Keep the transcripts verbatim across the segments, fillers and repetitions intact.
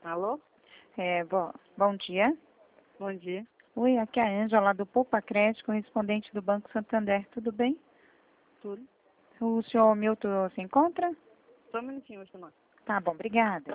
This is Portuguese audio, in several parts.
Alô? É, bom, bom dia. Bom dia. Oi, aqui é a Ângela do Poupa Crédito, correspondente do Banco Santander. Tudo bem? Tudo? O senhor Milton se encontra? Só um minutinho, vou chamar. Tá bom, obrigada.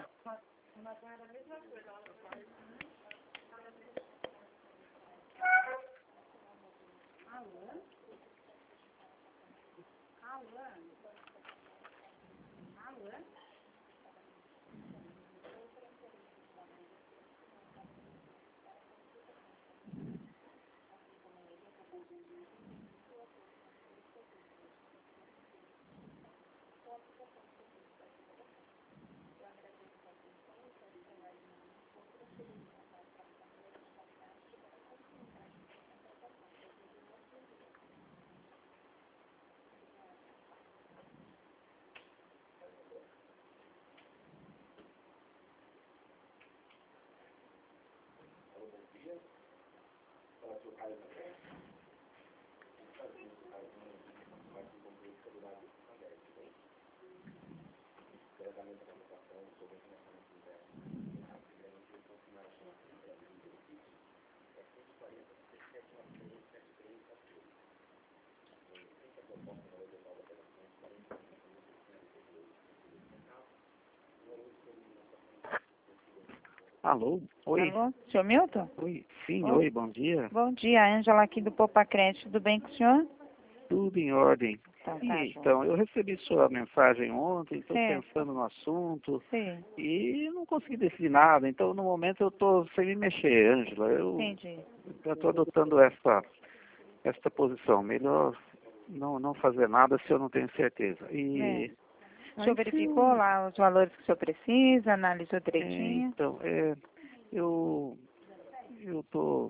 Alô? Oi? Alô, senhor Milton? Oi? Sim, Oi. oi, bom dia. Bom dia, a Ângela aqui do Poupa Crédito. Tudo bem com o senhor? Tudo em ordem. Então, E, tá, então, eu recebi sua mensagem ontem, estou Certo. pensando no assunto Sim, e não consegui decidir nada. Então, no momento, eu estou sem me mexer, Ângela. Eu entendi. estou adotando essa, essa posição. Melhor não, não fazer nada se eu não tenho certeza. E, É. O aí, senhor se verificou eu- lá os valores que o senhor precisa, analisou é, direitinho? então, é, eu eu estou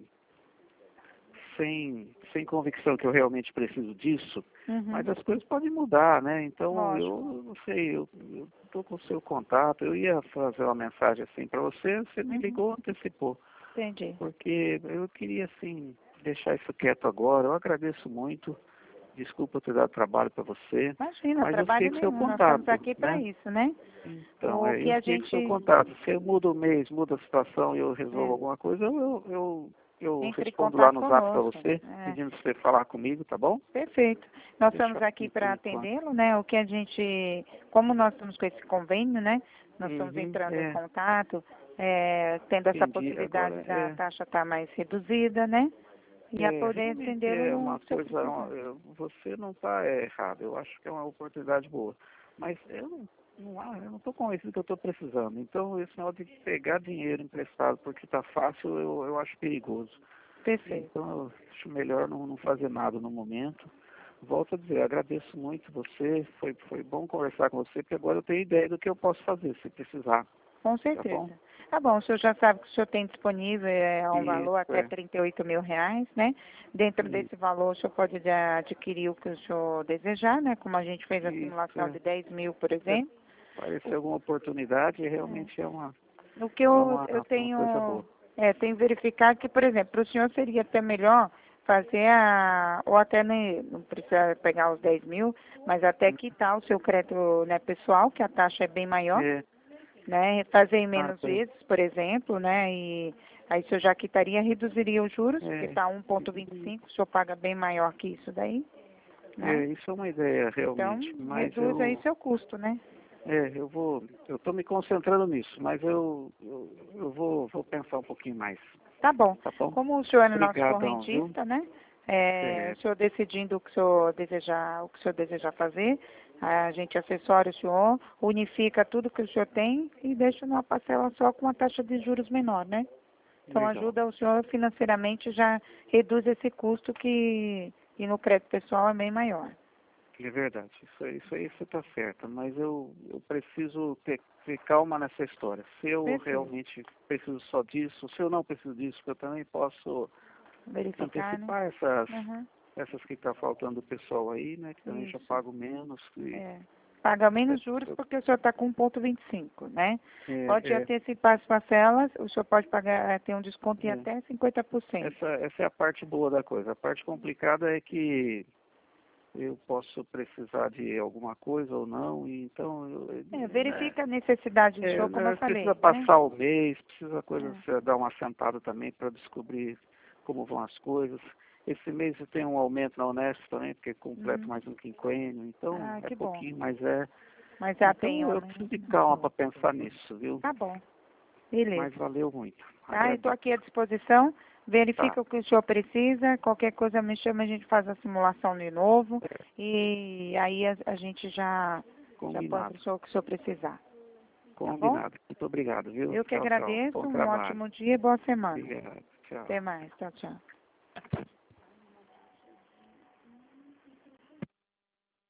sem, sem convicção que eu realmente preciso disso, Uhum. mas as coisas podem mudar, né? Então, Lógico. eu não sei, eu estou com o seu contato, eu ia fazer uma mensagem assim para você, você me Uhum. ligou, antecipou, Entendi. porque eu queria, assim, deixar isso quieto agora, eu agradeço muito, desculpa ter dado trabalho para você, Imagina, mas eu trabalho fiquei com seu nenhum. Nós estamos contato, aqui para né? isso, né? Então, O é, que eu a fiquei com seu gente contato. Se eu mudo o mês, muda a situação e eu é, resolvo alguma coisa, eu, eu, eu, eu entre em respondo lá contato no zap para conosco. você, É, pedindo para você falar comigo, tá bom? perfeito. Nós Deixa estamos aqui assim por para enquanto. atendê-lo, né? O que a gente, como nós estamos com esse convênio, né? Nós estamos Uhum, entrando em é, contato, é, tendo essa entendi. Agora, possibilidade da é, taxa estar mais reduzida, né? E a é, poder realmente atendê-lo é no uma que o senhor coisa, precisar. é, você não está errado, eu acho que é uma oportunidade boa. Mas eu não, não, ah, eu não estou convencido que eu estou precisando. Então, esse negócio de pegar dinheiro emprestado porque está fácil, eu, eu acho perigoso. Perfeito. Então, eu acho melhor não, não fazer nada no momento. Volto a dizer, agradeço muito você, foi, foi bom conversar com você, porque agora eu tenho ideia do que eu posso fazer, se precisar, Com tá bom? certeza. Tá bom, o senhor já sabe que o senhor tem disponível é, um valor Isso, até é, trinta e oito mil reais, né? Dentro isso, desse valor, o senhor pode já adquirir o que o senhor desejar, né? Como a gente fez a isso, simulação é. de dez mil, por É, exemplo. Aparecer alguma oportunidade, realmente é uma, O que é eu, uma, eu uma coisa tenho, boa. é, tenho verificado que, por exemplo, para o senhor seria até melhor fazer a, ou até nem, não precisa pegar os dez mil, mas até quitar o seu crédito, né, pessoal, que a taxa é bem maior, É, né? Fazer em ah, menos tá. vezes, por exemplo, né? E aí o senhor já quitaria, reduziria os juros, porque É, está um vírgula vinte e cinco, o senhor paga bem maior que isso daí, né? é, isso é uma ideia Então, realmente, mas reduz aí eu, seu custo, né? é, eu vou, eu estou me concentrando nisso, mas eu, eu, eu vou, vou pensar um pouquinho mais, Tá bom. tá bom? Como o senhor é nosso Obrigadão, viu? correntista, né? É, o Certo. senhor decidindo o que o senhor desejar, o que o senhor desejar fazer, a gente assessora o senhor, unifica tudo que o senhor tem e deixa numa parcela só com uma taxa de juros menor, né? Então Legal. ajuda o senhor financeiramente, já reduz esse custo que e no crédito pessoal é bem maior. É verdade, isso, aí- isso aí você está certo, mas eu, eu preciso ter, ter calma nessa história. Se eu Perfeito. realmente preciso só disso, se eu não preciso disso, eu também posso Verificar, né? antecipar essas, Uhum. essas que está faltando o pessoal aí, né, que também já Isso. pago menos. E, É. Paga menos juros essa, porque o senhor está com um vírgula vinte e cinco, né? é, Pode é, antecipar as parcelas, o senhor pode pagar, eh, ter um desconto em é, até cinquenta por cento. essa, essa é a parte boa da coisa. A parte complicada é que eu posso precisar de alguma coisa ou não, e então... Eu, É, verifica a necessidade do é, senhor, como é, eu falei. precisa Né? passar o mês, precisa coisa, É. você dar uma sentada também para descobrir como vão as coisas. Esse mês eu tenho um aumento na Unesp também, porque completo Uhum. mais um quinquênio, então Ah, é que bom. pouquinho, mas é... Mas já Então tem eu homem. preciso de calma para pensar nisso, viu? Tá bom. Beleza. Mas valeu muito. Tá, eu estou Agradeço. aqui à disposição. Verifica Tá. o que o senhor precisa. Qualquer coisa me chama, a gente faz a simulação de novo. É. E aí a, a gente já, já põe Combinado. para o senhor o que o senhor precisar. Combinado. Muito obrigado, viu? Eu que tchau, tchau. agradeço. Bom Um trabalho. ótimo dia e boa semana. Obrigado. Tchau. Até mais. Tchau, tchau.